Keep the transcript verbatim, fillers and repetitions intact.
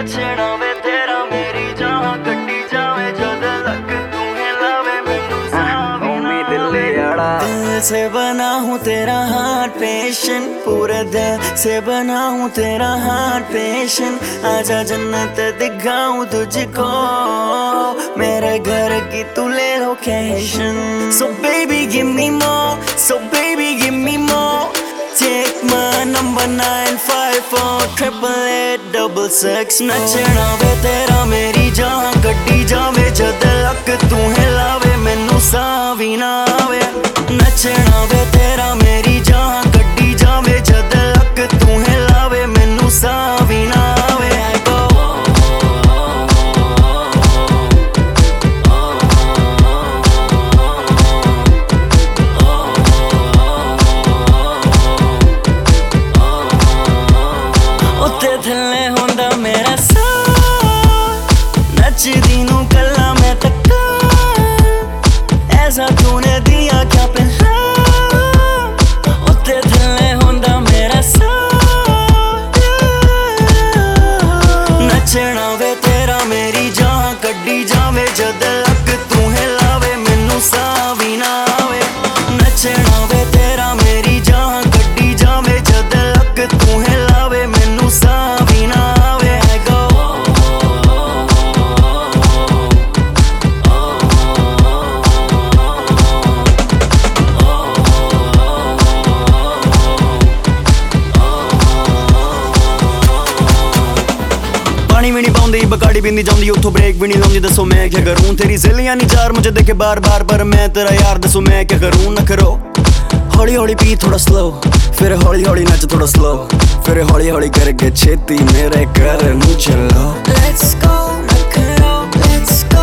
नचना वे तेरा मेरी जहाँ कटी जावे जद लग तू हिलावे मैनू सावी ना आवे। दिल से बना हूँ तेरा हार्ट पेशेंट, पूरे दिल से बना हूँ तेरा हार्ट पेशेंट। आजा जन्नत दिखाऊं तुझको, मेरे घर की तू ले location. So baby give me more, so baby give me more. Take my number nine five four triple eight double six। नचना वे तेरा मेरी जान कटी जावे जद लक तू हिलावे मैनू सावी ना आवे। नचना वे तेरा मेरी जान कटी जावे जद लक तू हिलावे मैनू सावी ना आवे। उत्ते थल्ले होंदा मेरा साथ, नचदी नू कल्ला मैं तक्का, ऐसा तूने दिया क्या पहला। उत्ते थल्ले होंदा मेरा साथ, नचना वे तेरा मेरी जान कड्डी जावे जद लक तू हिलावे मैनू सावी ना आवे। नचना वे तेरा मेरी जान कड्डी जावे जद लक तू हिलावे मैनू सावी ना आवे। पानी भी नहीं पाउंदी बकाड़ी पींदी जाऊंदी उठो ब्रेक भी नहीं लाउंदी, दसो मैं क्या करूं। तेरी ज़िलियां नहीं चार मुझे देखे बार बार, पर मैं तेरा यार दसो मैं क्या करूं। न करो हौली हौली पी थोड़ा स्लो, फिर हौली हौली नच थोड़ा स्लो, फिर हौली हौली करके छेती मेरे घर नू चलो। Let's go, न करो, let's go।